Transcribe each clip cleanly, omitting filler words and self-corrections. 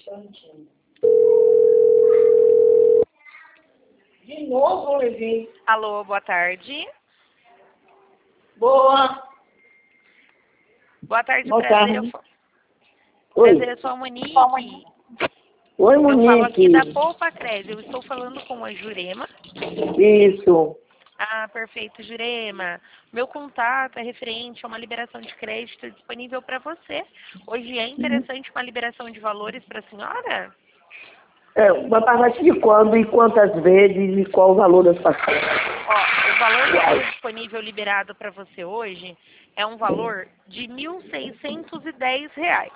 De novo, Levi. Alô, boa tarde. Boa. Boa tarde, Boa prazer. tarde. Prazer, Oi. eu sou a Monique. Oi, Eu falo aqui da Monique. Poupa Crédito. Eu estou falando com a Jurema. Isso. Ah, perfeito, Jurema. Meu contato é referente a uma liberação de crédito disponível para você. Hoje é interessante uma liberação de valores para a senhora? Vai pagar de quando e quantas vezes e qual o valor das parcelas? Ó, o valor que está disponível liberado para você hoje é um valor de R$ 1.610.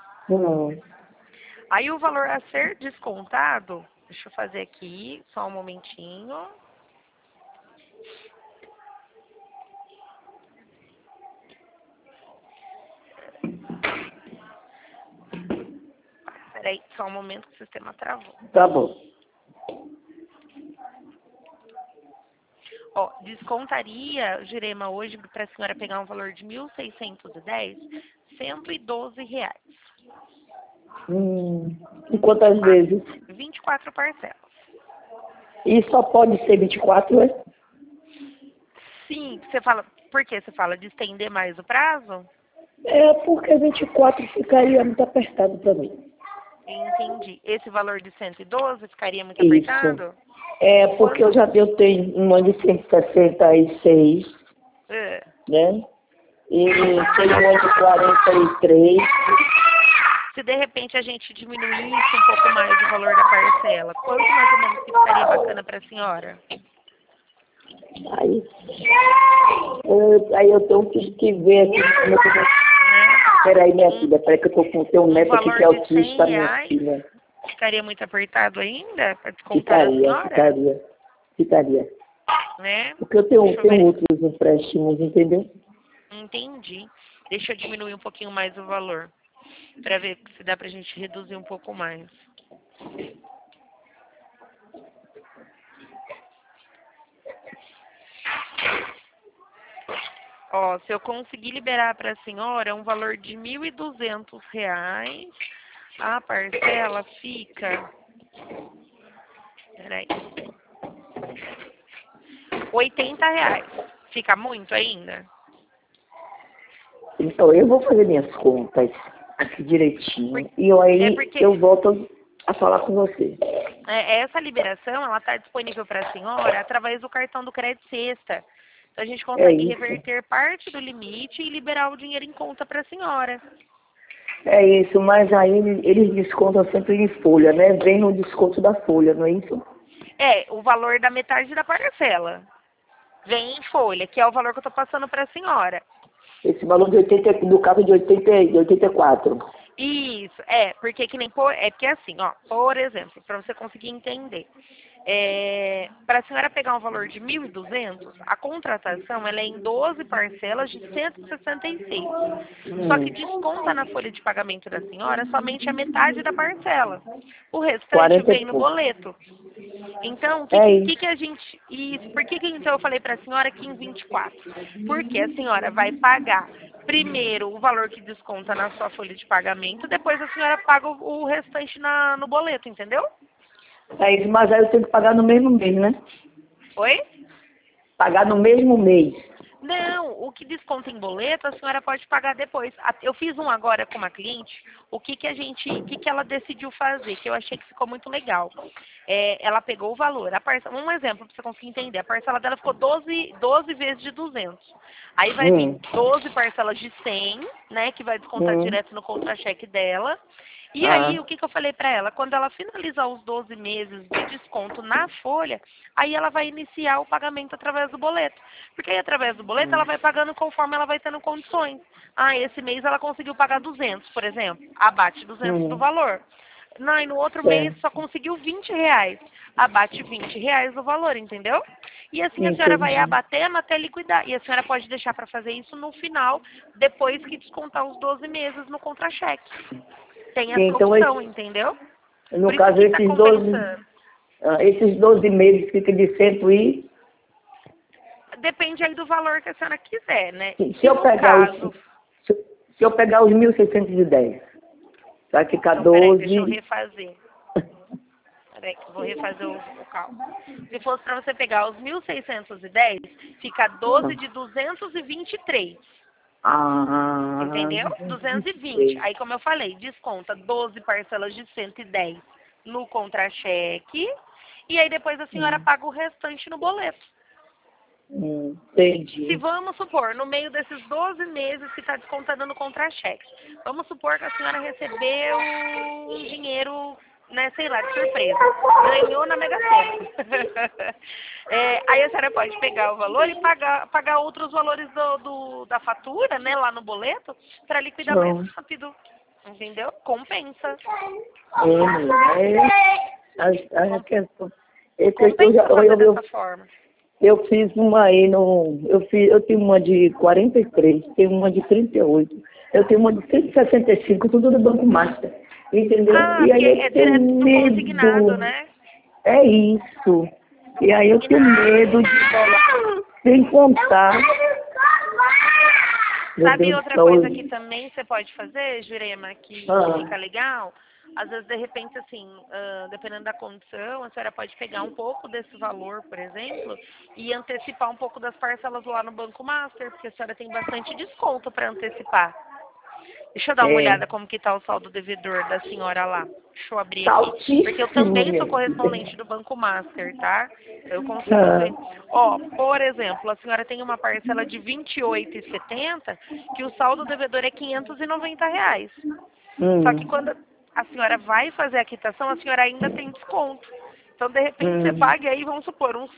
Aí o valor a ser descontado, deixa eu fazer aqui, só um momentinho. Peraí, só um momento que o sistema travou. Tá bom. Ó, descontaria, Jurema, hoje para a senhora pegar um valor de R$ 1.610, R$ 112. E quantas vezes? 24 parcelas. E só pode ser 24, é? Sim, você fala, por que você fala de estender mais o prazo? É porque 24 ficaria muito apertado para mim. Entendi. Esse valor de 112 ficaria muito Isso. apertado? É porque eu tenho uma de 166, né? E tenho uma de 43. Se de repente a gente diminuísse um pouco mais o valor da parcela, quanto mais ou menos que ficaria bacana para a senhora? Aí eu tenho que ver aqui como eu tô. Peraí, minha filha, peraí que eu tô com o um neto aqui que é autista, minha filha. Ficaria muito apertado ainda para descontar a senhora? Ficaria. Né? Porque eu tenho outros empréstimos, entendeu? Entendi. Deixa eu diminuir um pouquinho mais o valor, para ver se dá pra gente reduzir um pouco mais. Ó, se eu conseguir liberar para a senhora um valor de R$ 1.200, a parcela fica... Peraí. R$ 80. Fica muito ainda? Então, eu vou fazer minhas contas aqui direitinho e eu volto a falar com você. Essa liberação, ela está disponível para a senhora através do cartão do Crédito Sexta. Então, a gente consegue reverter parte do limite e liberar o dinheiro em conta para a senhora. É isso, mas aí eles descontam sempre em folha, né? Vem no desconto da folha, não é isso? O valor da metade da parcela. Vem em folha, que é o valor que eu estou passando para a senhora. Esse valor do caso de 84. Isso, porque que nem porque assim, ó, por exemplo, para você conseguir entender, para a senhora pegar um valor de 1.200, a contratação ela é em 12 parcelas de 166. Só que desconta na folha de pagamento da senhora somente a metade da parcela. O restante vem no boleto. Então, que a gente... Isso, por que então eu falei para a senhora que em 24? Porque a senhora vai pagar primeiro o valor que desconta na sua folha de pagamento, depois a senhora paga o restante no boleto, entendeu? É isso, mas aí eu tenho que pagar no mesmo mês, né? Oi? Pagar no mesmo mês. Não, o que desconta em boleto a senhora pode pagar depois. Eu fiz um agora com uma cliente, o que ela decidiu fazer, que eu achei que ficou muito legal. Ela pegou o valor, um exemplo para você conseguir entender, a parcela dela ficou 12 vezes de 200. Aí vai vir 12 parcelas de 100, né, que vai descontar direto no contra-cheque dela. E aí, o que eu falei para ela? Quando ela finalizar os 12 meses de desconto na folha, aí ela vai iniciar o pagamento através do boleto. Porque aí, através do boleto, ela vai pagando conforme ela vai tendo condições. Esse mês ela conseguiu pagar 200, por exemplo. Abate 200 do valor. Não, e no outro mês só conseguiu R$ 20. Abate R$ 20 do valor, entendeu? E assim a senhora vai abatendo até liquidar. E a senhora pode deixar para fazer isso no final, depois que descontar os 12 meses no contra-cheque. Tem essa opção, entendeu? No caso, esses 12 meses fica de 100 e... Depende aí do valor que a senhora quiser, né? Se eu pegar os 1.610. Vai ficar Então, peraí, deixa eu 12. refazer. Peraí, que eu vou refazer o cálculo. Se fosse para você pegar os 1.610, fica 12 de 223. Ah, Entendeu? 220. Aí, como eu falei, desconta 12 parcelas de 110 no contra-cheque. E aí, depois a senhora paga o restante no boleto. Se entendi. vamos supor, no meio desses 12 meses que está descontando no contra-cheque, vamos supor que a senhora recebeu um dinheiro, né, sei lá, de surpresa. Ganhou na Mega Sena. Aí a senhora pode pegar o valor e pagar outros valores da fatura, né, lá no boleto, para liquidar mais Não. rápido. Entendeu? Compensa. A questão. Compensa fazer dessa forma. Eu fiz uma aí no. Eu tenho uma de 43, tenho uma de 38, eu tenho uma de 165, tudo do Banco Master. Entendeu? Ah, E aí porque eu é tenho direto do medo. consignado, né? É isso. E aí eu tenho medo de falar sem contar. Meu Sabe Deus do outra céu. coisa que também você pode fazer, Jurema, que Ah. fica legal? Às vezes, de repente, assim, dependendo da condição, a senhora pode pegar um pouco desse valor, por exemplo, e antecipar um pouco das parcelas lá no Banco Master, porque a senhora tem bastante desconto para antecipar. Deixa eu dar uma olhada como que tá o saldo devedor da senhora lá. Deixa eu abrir aqui. Porque eu também sou correspondente do Banco Master, tá? Eu consigo ver. Ó, por exemplo, a senhora tem uma parcela de R$ 28,70, que o saldo devedor é R$ 590. Só que quando a senhora vai fazer a quitação, a senhora ainda tem desconto. Então, de repente, você paga aí, vamos supor, uns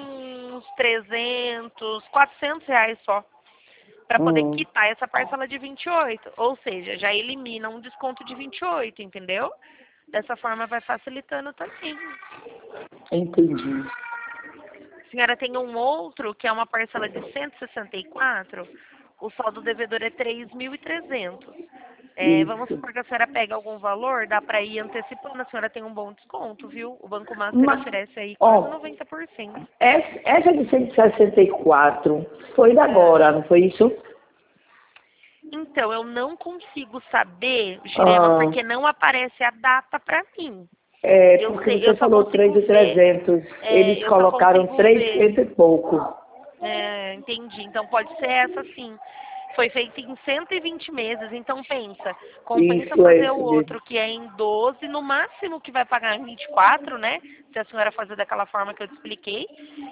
300, R$ 400 só, para poder quitar essa parcela de 28. Ou seja, já elimina um desconto de 28, entendeu? Dessa forma vai facilitando também. Entendi. A senhora tem um outro, que é uma parcela de 164, o saldo devedor é 3.300. Vamos supor que a senhora pega algum valor, dá para ir antecipando, a senhora tem um bom desconto, viu? O Banco Master oferece aí quase 90%. Essa de 164 foi da agora, não foi isso? Então, eu não consigo saber, Jurema, porque não aparece a data para mim. Porque você falou 3.300, eles colocaram 300 e pouco. Entendi. Então, pode ser essa sim. Foi feito em 120 meses, então pensa, compensa fazer o outro que é em 12, no máximo que vai pagar em 24, né? Se a senhora fazer daquela forma que eu te expliquei.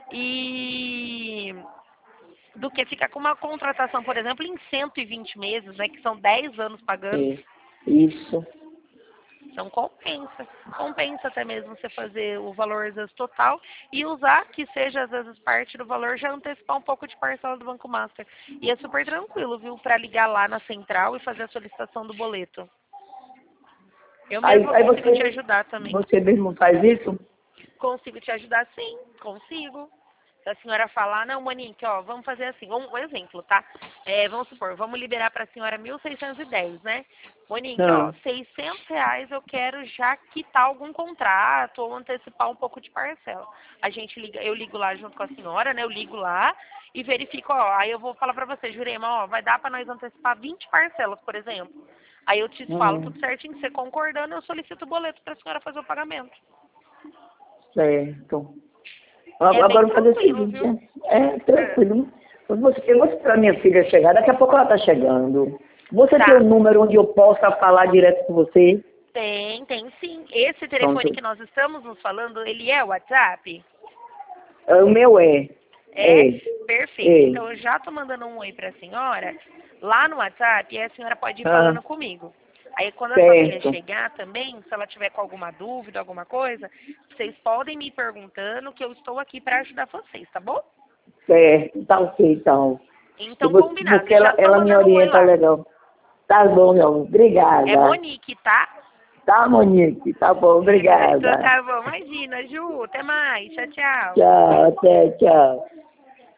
E do que ficar com uma contratação, por exemplo, em 120 meses, né? Que são 10 anos pagando. Isso. Então compensa. Compensa até mesmo você fazer o valor às vezes total e usar que seja às vezes parte do valor, já antecipar um pouco de parcela do Banco Master. E é super tranquilo, viu? Para ligar lá na central e fazer a solicitação do boleto. Eu mesmo consigo te ajudar também. Você mesmo faz isso? Consigo te ajudar, sim. Consigo. Se a senhora falar, não, Monique, ó, vamos fazer assim, um exemplo, tá? Vamos supor, vamos liberar para a senhora 1.610, né? Monique, ó, R$ 600 eu quero já quitar algum contrato ou antecipar um pouco de parcela. A gente liga, eu ligo lá junto com a senhora, né? Eu ligo lá e verifico, ó, aí eu vou falar para você, Jurema, ó, vai dar para nós antecipar 20 parcelas, por exemplo. Aí eu te falo tudo certinho, você concordando, eu solicito o boleto para a senhora fazer o pagamento. Certo. Agora vamos fazer o seguinte, tranquilo. Eu vou esperar a minha filha chegar, daqui a pouco ela está chegando. Você tem um número onde eu possa falar direto com você? Tem sim. Esse telefone que nós estamos nos falando, ele é o WhatsApp? O meu é. Perfeito. Então eu já estou mandando um oi para a senhora lá no WhatsApp e a senhora pode ir falando comigo. Aí quando a sua filha chegar também, se ela tiver com alguma dúvida, alguma coisa, vocês podem me perguntando que eu estou aqui para ajudar vocês, tá bom? Certo, tá ok, então. Então combinado. Porque ela me orienta legal. Tá bom, meu amor. Obrigada. É Monique, tá? Tá, Monique. Tá bom, obrigada. Então tá bom. Imagina, Ju. Até mais. Tchau, tchau. Tchau, até, tchau.